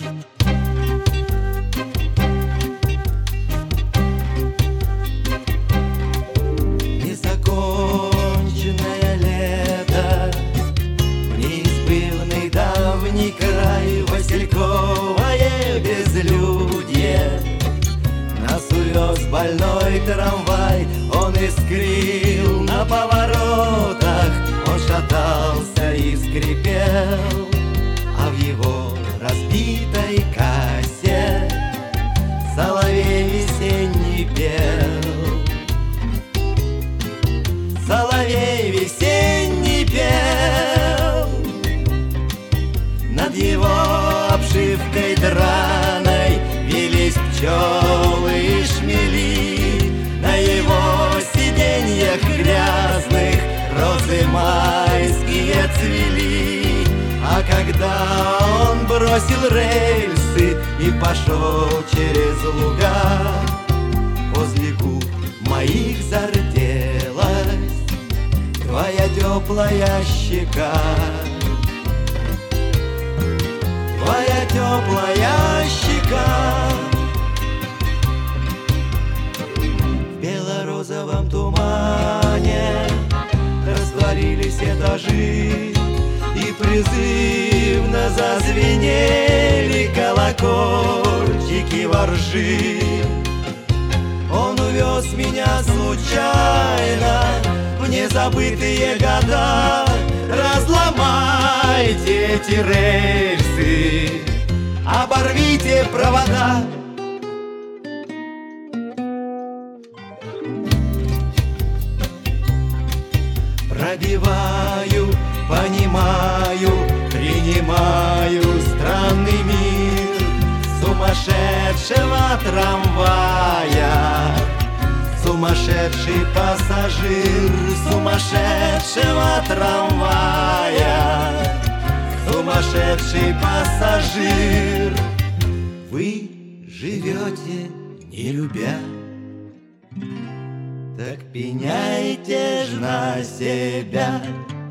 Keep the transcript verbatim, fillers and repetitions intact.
Незаконченное лето, неизбывный давний край, васильковое безлюдье. Нас увез больной трамвай, он искрил на поворотах, он шатался и скрипел, а в его разбитой кассе соловей весенний пел. Соловей весенний пел над его обшивкой драной, вились пчелы и шмели, на его сиденьях грязных розы майские цвели. А когда он бросил рельсы и пошел через луга, возле губ моих зарделась твоя теплая щека. Твоя теплая щека. В бело-розовом тумане растворились этажи, и призывно зазвенели колокольчики воржи. Он увез меня случайно в незабытые года. Разломайте эти рельсы, оборвите провода. Пробиваю, понимаю, принимаю странный мир сумасшедшего трамвая. Сумасшедший пассажир сумасшедшего трамвая. Сумасшедший пассажир. Вы живете, не любя, так пеняйте ж на себя.